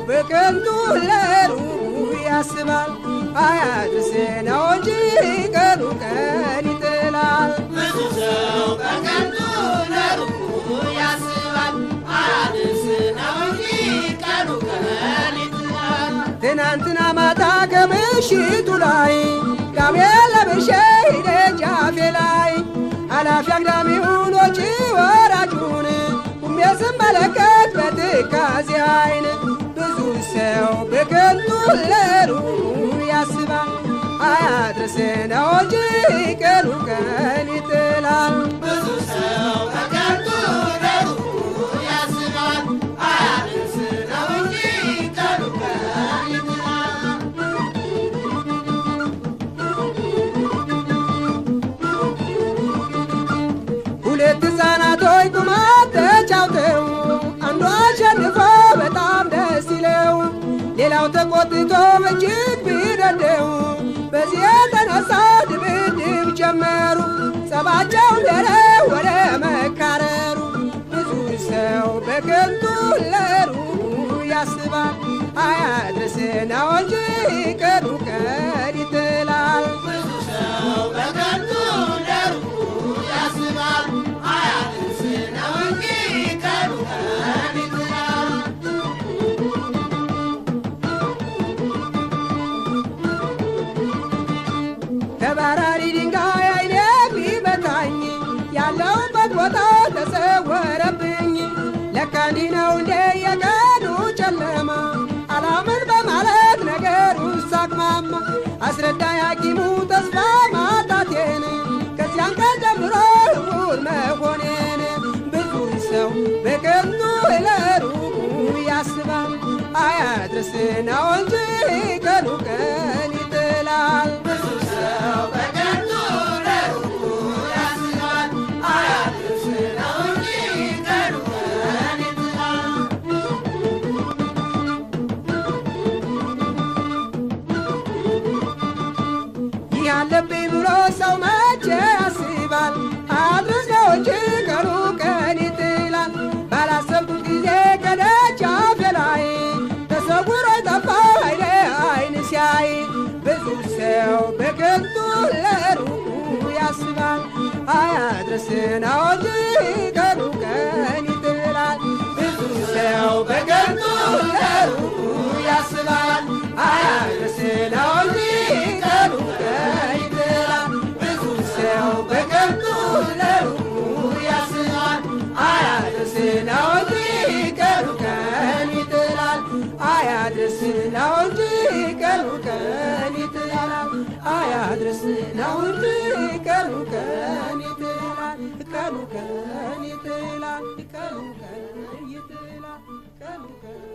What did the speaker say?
በከንቱ ለሩቅ ያስባል አያድርስ ነው እንጂ ቀኑ ቀን ይጥላል። ብዙ ሰው በከንቱ ለሩቅ ያስባል አያድርስ ነው እንጂ ቀኑ ቀን ይጥላል። ትናንትና ማታ ከምሽቱ ላይ ጋሜ ለብሼ ደጃፌ ላይ አላፊ አግዳሚውን ወጪ ወራጁን ቁሜ ስመለከት በትካዜ ዓይን ብዙ ሰው በከንቱ ለሩቅ ያስባል አያድርስ ነው እንጂ ቀኑ ቀን ይጥላል። ብዙ ሰው በከንቱ ለሩቅ ያስባል አያድርስ ነው እንጂ ቀኑ ቀን ይጥላል። ሁለት ሕፃናቶች ቁማር ተጫውተው አንዱ አሸንፎ በጣም ደስ ይለው ሌላው ተቆጥቶ እጅግ ቢደደው በዚህ የተነሳ ድብድብ ጀመሩ ጸባቸውን ደረ ወደ መካረሩ ብዙ ሰው በከንቱ ለሩቅ ያስባል አያድርስ ነው እንጂ ቀኑ ቀን ይጥላል። ብዙ ሰው በከንቱ ለሩቅ ያስባል አያድርስ ነው እንጂ ቀኑ ቀን ይጥላል። ተባራሪ ድንጋይ ዓይኔ ቢመታኝ ያለሁበት ቦታ ተሰወረብኝ ለካ እንዲህ ነው እንደ የቀኑ ጨለማ አላምን በማለት ነገሩ ሳቅማማ አስረዳኝ ሐኪሙ ተስፋ ማጣቴን ከዚያን ቀን ጀምሮ ዕውር መሆኔን ብዙ ሰው በከንቱ ለሩቅ ያስባል አያድርስ ነው እንጂ ቀኑ ቀን ይጥላል። ብዙ ሰው በከንቱ ለሩቅ ያስባል አያድርስ ነው እንጂ ቀኑ ቀን ይጥላል። ይህ አለብኝ ብሎ ሰው መቼ ያስባል አያድርስ ነው እንጂ ቀኑ ቀን ይጥላል። ባላሰብኩት ጊዜ ከደጃፌ ላይ ተሰውሮ ጠፋ ዓይኔ ዓይን ሲያይ ብዙ ሰው በከንቱ ለሩቅ ያስባል አያድርስ ነው እንጂ ቀኑ ቀን ይጥላል። ብዙ ሰው በከንቱ ለሩቅ ያስባል አያድርስ ነው እንጂ ቀኑ ቀን ይጥላል። ብዙ ሰው በከንቱ ለሩቅ ያስባል አያድርስ ነው እንጂ ቀኑ ቀን ይጥላል። አያድርስ ነው እንጂ ቀኑ ቀን ይጥላል። አያድርስ ነው እንጂ ቀኑ ቀን ይጥላል። ቀኑ ቀን ይጥላል። ቀኑ ቀን ይጥላል። ቀኑ ቀን